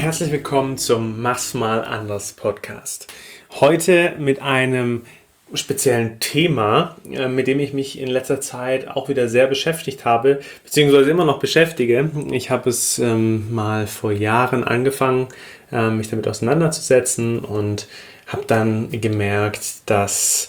herzlich willkommen zum Mach's mal anders Podcast. Heute mit einem speziellen Thema, mit dem ich mich in letzter Zeit auch wieder sehr beschäftigt habe, beziehungsweise immer noch beschäftige. Ich habe es mal vor Jahren angefangen, mich damit auseinanderzusetzen und habe dann gemerkt, dass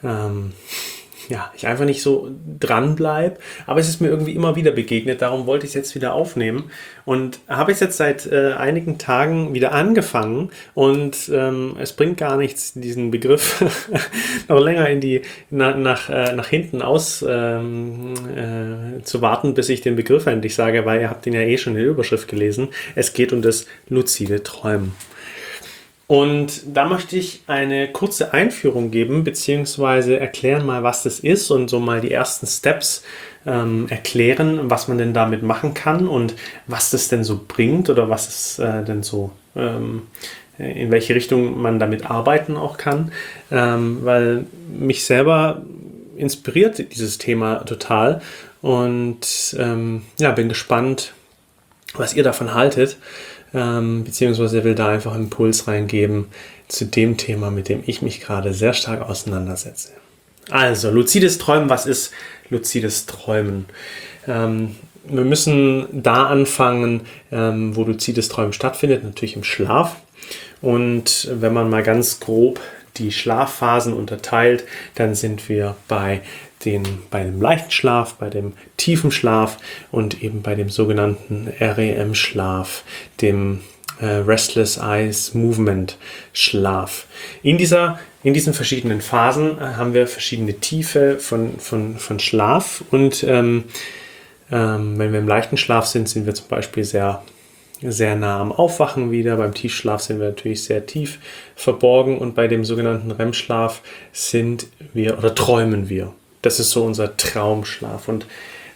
ich einfach nicht so dran bleibe, aber es ist mir irgendwie immer wieder begegnet, darum wollte ich es jetzt wieder aufnehmen und habe es jetzt seit einigen Tagen wieder angefangen und es bringt gar nichts, diesen Begriff noch länger nach hinten aus zu warten, bis ich den Begriff endlich sage, weil ihr habt ihn ja eh schon in der Überschrift gelesen. Es geht um das luzide Träumen. Und da möchte ich eine kurze Einführung geben, beziehungsweise erklären mal, was das ist und so mal die ersten Steps erklären, was man denn damit machen kann und was das denn so bringt oder was es denn so, in welche Richtung man damit arbeiten auch kann, weil mich selber inspiriert dieses Thema total und bin gespannt, was ihr davon haltet. Beziehungsweise will da einfach einen Impuls reingeben zu dem Thema, mit dem ich mich gerade sehr stark auseinandersetze. Also, luzides Träumen, was ist luzides Träumen? Wir müssen da anfangen, wo luzides Träumen stattfindet, natürlich im Schlaf. Und wenn man mal ganz grob die Schlafphasen unterteilt, dann sind wir bei dem leichten Schlaf, bei dem tiefen Schlaf und eben bei dem sogenannten REM-Schlaf, dem Restless Eyes Movement Schlaf. In diesen verschiedenen Phasen haben wir verschiedene Tiefe von Schlaf und wenn wir im leichten Schlaf sind wir zum Beispiel sehr nah am Aufwachen wieder. Beim Tiefschlaf sind wir natürlich sehr tief verborgen und bei dem sogenannten REM-Schlaf träumen wir. Das ist so unser Traumschlaf. Und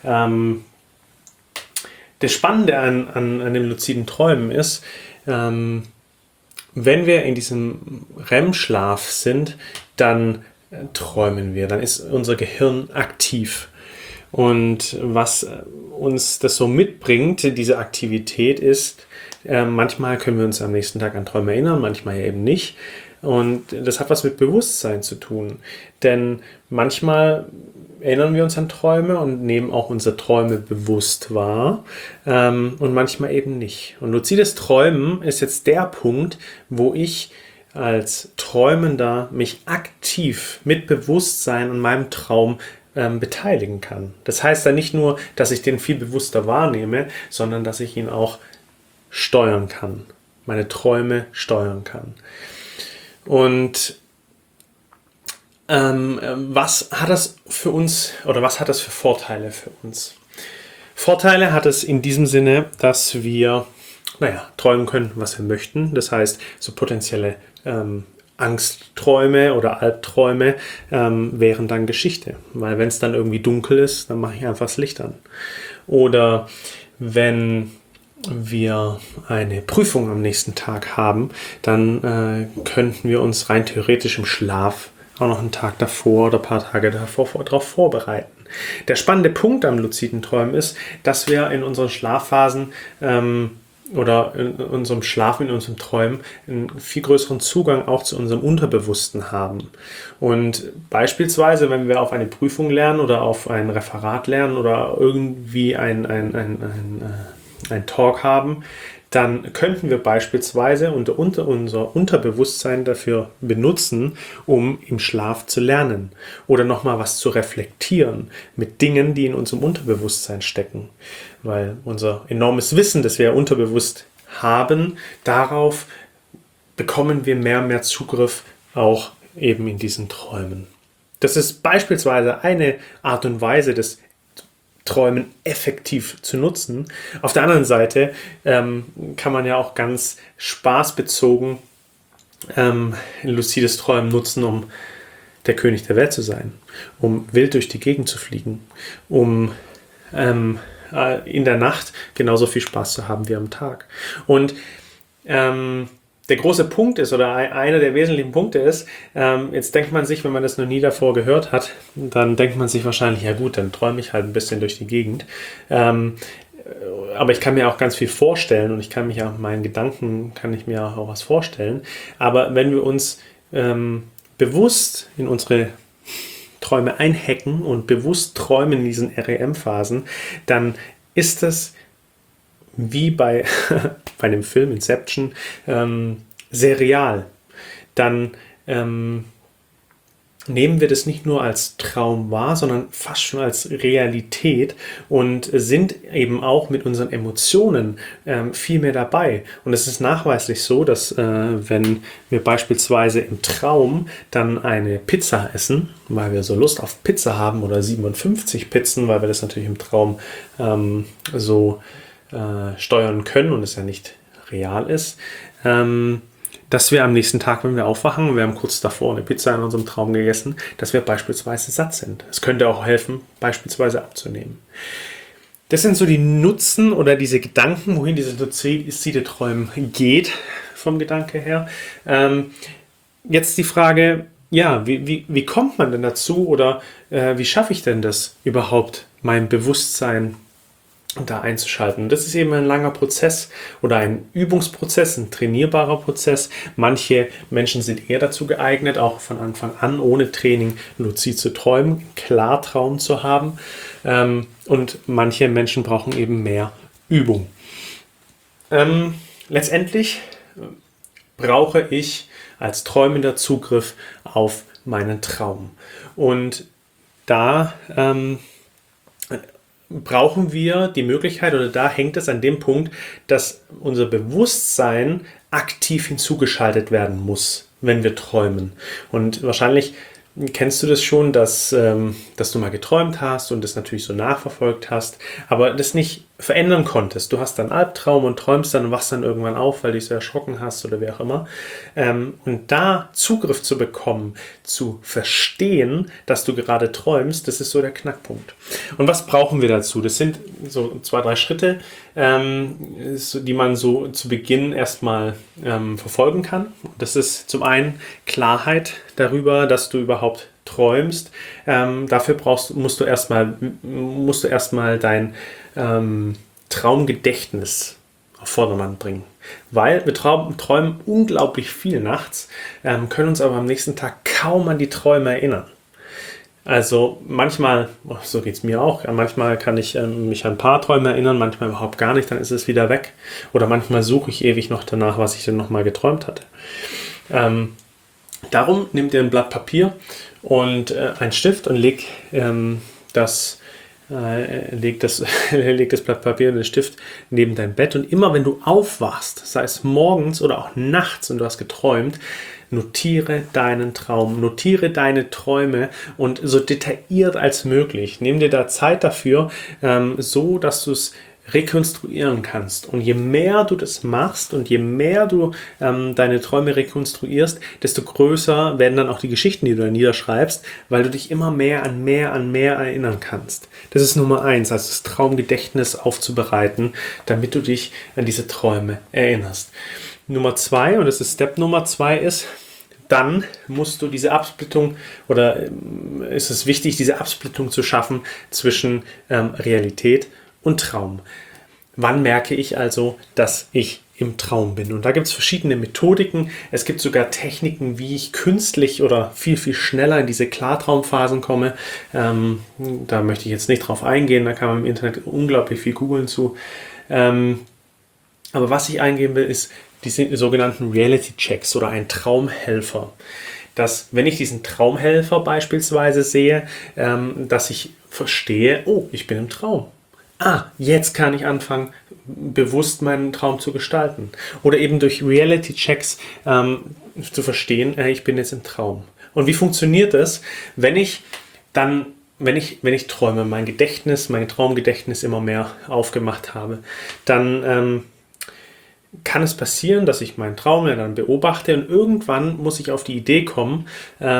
das Spannende an dem luziden Träumen ist, wenn wir in diesem REM-Schlaf sind, dann träumen wir, dann ist unser Gehirn aktiv. Und was uns das so mitbringt, diese Aktivität ist, manchmal können wir uns am nächsten Tag an Träume erinnern, manchmal eben nicht. Und das hat was mit Bewusstsein zu tun. Denn manchmal erinnern wir uns an Träume und nehmen auch unsere Träume bewusst wahr und manchmal eben nicht. Und luzides Träumen ist jetzt der Punkt, wo ich als Träumender mich aktiv mit Bewusstsein an meinem Traum beteiligen kann. Das heißt dann nicht nur, dass ich den viel bewusster wahrnehme, sondern dass ich ihn auch steuern kann, meine Träume steuern kann. Und was hat das für uns oder was hat das für Vorteile für uns? Vorteile hat es in diesem Sinne, dass wir träumen können, was wir möchten. Das heißt, so potenzielle Angstträume oder Albträume wären dann Geschichte. Weil wenn es dann irgendwie dunkel ist, dann mache ich einfach das Licht an. Oder wenn wir eine Prüfung am nächsten Tag haben, dann könnten wir uns rein theoretisch im Schlaf auch noch einen Tag davor oder ein paar Tage davor darauf vorbereiten. Der spannende Punkt am luziden Träumen ist, dass wir in unseren Schlafphasen oder in unserem Schlaf, in unserem Träumen einen viel größeren Zugang auch zu unserem Unterbewussten haben. Und beispielsweise, wenn wir auf eine Prüfung lernen oder auf ein Referat lernen oder irgendwie ein Talk haben, dann könnten wir beispielsweise unser Unterbewusstsein dafür benutzen, um im Schlaf zu lernen oder nochmal was zu reflektieren mit Dingen, die in unserem Unterbewusstsein stecken. Weil unser enormes Wissen, das wir unterbewusst haben, darauf bekommen wir mehr und mehr Zugriff auch eben in diesen Träumen. Das ist beispielsweise eine Art und Weise des Träumen effektiv zu nutzen. Auf der anderen Seite kann man ja auch ganz spaßbezogen luzides Träumen nutzen, um der König der Welt zu sein, um wild durch die Gegend zu fliegen, um in der Nacht genauso viel Spaß zu haben wie am Tag. Und der große Punkt ist, oder einer der wesentlichen Punkte ist, jetzt denkt man sich, wenn man das noch nie davor gehört hat, dann denkt man sich wahrscheinlich, ja gut, dann träume ich halt ein bisschen durch die Gegend. aber ich kann mir auch ganz viel vorstellen und ich kann mich auch meinen Gedanken, kann ich mir auch was vorstellen. Aber wenn wir uns bewusst in unsere Träume einhacken und bewusst träumen in diesen REM-Phasen, dann ist das wie bei dem Film Inception sehr real. Dann nehmen wir das nicht nur als Traum wahr, sondern fast schon als Realität und sind eben auch mit unseren Emotionen viel mehr dabei. Und es ist nachweislich so, dass wenn wir beispielsweise im Traum dann eine Pizza essen, weil wir so Lust auf Pizza haben oder 57 Pizzen, weil wir das natürlich im Traum so steuern können und es ja nicht real ist, dass wir am nächsten Tag, wenn wir aufwachen, wir haben kurz davor eine Pizza in unserem Traum gegessen, dass wir beispielsweise satt sind. Es könnte auch helfen, beispielsweise abzunehmen. Das sind so die Nutzen oder diese Gedanken, wohin diese luzide Träumen geht, vom Gedanke her. Jetzt die Frage, ja, wie kommt man denn dazu oder wie schaffe ich denn das überhaupt, mein Bewusstsein da einzuschalten? Das ist eben ein langer Prozess oder ein Übungsprozess, ein trainierbarer Prozess. Manche Menschen sind eher dazu geeignet, auch von Anfang an ohne Training luzid zu träumen, Klartraum zu haben. Und manche Menschen brauchen eben mehr Übung. Letztendlich brauche ich als Träumender Zugriff auf meinen Traum. Und da brauchen wir die Möglichkeit, oder da hängt es an dem Punkt, dass unser Bewusstsein aktiv hinzugeschaltet werden muss, wenn wir träumen. Und wahrscheinlich kennst du das schon, dass du mal geträumt hast und das natürlich so nachverfolgt hast, aber das nicht verändern konntest. Du hast dann einen Albtraum und träumst dann und wachst dann irgendwann auf, weil du dich so erschrocken hast oder wie auch immer. Und da Zugriff zu bekommen, zu verstehen, dass du gerade träumst, das ist so der Knackpunkt. Und was brauchen wir dazu? Das sind so 2, 3 Schritte, die man so zu Beginn erstmal verfolgen kann. Das ist zum einen Klarheit darüber, dass du überhaupt träumst. Dafür musst du erstmal dein Traumgedächtnis auf Vordermann bringen. Weil wir träumen unglaublich viel nachts, können uns aber am nächsten Tag kaum an die Träume erinnern. Also manchmal, so geht es mir auch, manchmal kann ich mich an ein paar Träume erinnern, manchmal überhaupt gar nicht, dann ist es wieder weg. Oder manchmal suche ich ewig noch danach, was ich denn nochmal geträumt hatte. Darum nimm dir ein Blatt Papier und einen Stift und leg das Blatt Papier und den Stift neben dein Bett. Und immer wenn du aufwachst, sei es morgens oder auch nachts und du hast geträumt, notiere deinen Traum, notiere deine Träume und so detailliert als möglich. Nimm dir da Zeit dafür, so dass du es rekonstruieren kannst. Und je mehr du das machst und je mehr du deine Träume rekonstruierst, desto größer werden dann auch die Geschichten, die du da niederschreibst, weil du dich immer mehr an mehr erinnern kannst. Das ist Nummer 1, also das Traumgedächtnis aufzubereiten, damit du dich an diese Träume erinnerst. Nummer 2, und das ist Step Nummer 2 ist, dann musst du diese Absplittung oder ist es wichtig, diese Absplittung zu schaffen zwischen Realität und Traum. Wann merke ich also, dass ich im Traum bin? Und da gibt es verschiedene Methodiken. Es gibt sogar Techniken, wie ich künstlich oder viel schneller in diese Klartraumphasen komme. Da möchte ich jetzt nicht drauf eingehen, da kann man im Internet unglaublich viel googeln zu. Aber was ich eingeben will, ist die sogenannten Reality-Checks oder ein Traumhelfer. Dass, wenn ich diesen Traumhelfer beispielsweise sehe, dass ich verstehe, oh, ich bin im Traum. Jetzt kann ich anfangen, bewusst meinen Traum zu gestalten. Oder eben durch Reality-Checks zu verstehen, ich bin jetzt im Traum. Und wie funktioniert das, wenn ich träume, mein Traumgedächtnis immer mehr aufgemacht habe, dann kann es passieren, dass ich meinen Traum dann beobachte und irgendwann muss ich auf die Idee kommen,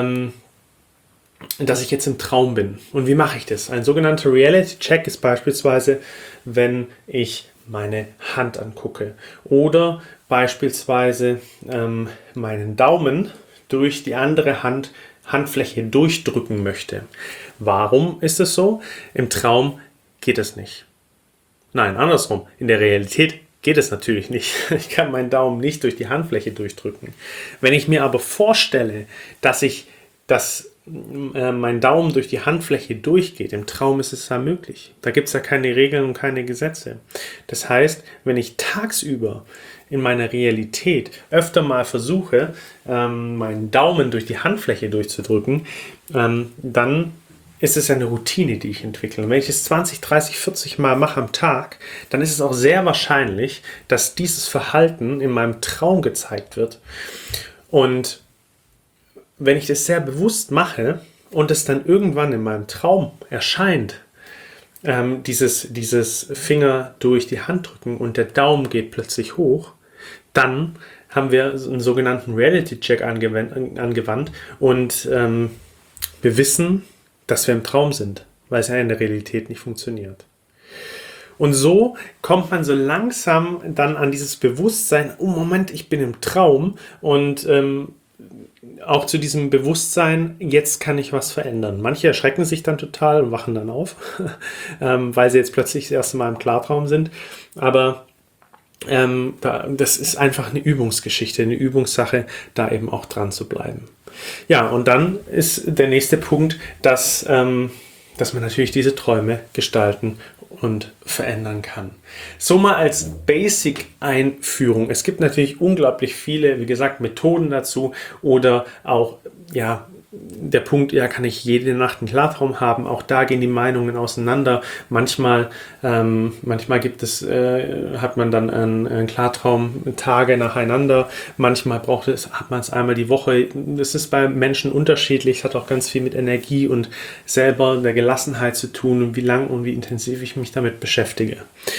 dass ich jetzt im Traum bin. Und wie mache ich das? Ein sogenannter Reality-Check ist beispielsweise, wenn ich meine Hand angucke oder beispielsweise meinen Daumen durch die andere Handfläche durchdrücken möchte. Warum ist es so? Im Traum geht es nicht. Nein, andersrum. In der Realität geht es natürlich nicht. Ich kann meinen Daumen nicht durch die Handfläche durchdrücken. Wenn ich mir aber vorstelle, dass mein Daumen durch die Handfläche durchgeht, im Traum ist es ja möglich. Da gibt es ja keine Regeln und keine Gesetze. Das heißt, wenn ich tagsüber in meiner Realität öfter mal versuche, meinen Daumen durch die Handfläche durchzudrücken, dann ist es eine Routine, die ich entwickle. Und wenn ich es 20, 30, 40 Mal mache am Tag, dann ist es auch sehr wahrscheinlich, dass dieses Verhalten in meinem Traum gezeigt wird. Und wenn ich das sehr bewusst mache und es dann irgendwann in meinem Traum erscheint, dieses Finger durch die Hand drücken und der Daumen geht plötzlich hoch, dann haben wir einen sogenannten Reality-Check angewandt und wir wissen, dass wir im Traum sind, weil es ja in der Realität nicht funktioniert. Und so kommt man so langsam dann an dieses Bewusstsein, oh Moment, ich bin im Traum und auch zu diesem Bewusstsein, jetzt kann ich was verändern. Manche erschrecken sich dann total und wachen dann auf, weil sie jetzt plötzlich das erste Mal im Klartraum sind. Aber das ist einfach eine Übungsgeschichte, eine Übungssache, da eben auch dran zu bleiben. Ja, und dann ist der nächste Punkt, dass man natürlich diese Träume gestalten und verändern kann. So mal als Basic-Einführung. Es gibt natürlich unglaublich viele, wie gesagt, Methoden dazu oder auch, ja, der Punkt, ja, kann ich jede Nacht einen Klartraum haben? Auch da gehen die Meinungen auseinander. Manchmal hat man dann einen Klartraum Tage nacheinander. Manchmal hat man es einmal die Woche. Das ist bei Menschen unterschiedlich. Es hat auch ganz viel mit Energie und selber der Gelassenheit zu tun und wie lang und wie intensiv ich mich damit beschäftige.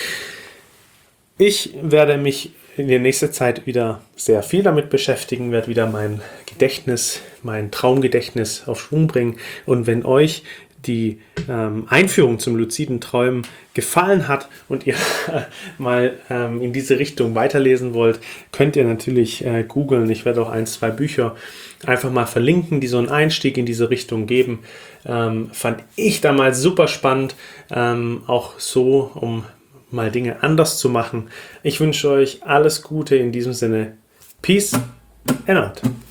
Ich werde mich in der nächsten Zeit wieder sehr viel damit beschäftigen, werde wieder mein Traumgedächtnis auf Schwung bringen. Und wenn euch die Einführung zum luziden Träumen gefallen hat und ihr mal in diese Richtung weiterlesen wollt, könnt ihr natürlich googeln. Ich werde auch 1, 2 Bücher einfach mal verlinken, die so einen Einstieg in diese Richtung geben. Fand ich damals super spannend, auch so, um mal Dinge anders zu machen. Ich wünsche euch alles Gute in diesem Sinne. Peace and out.